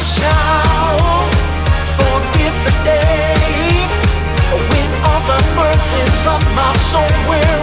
shout, forget the day when all the burdens of my soul will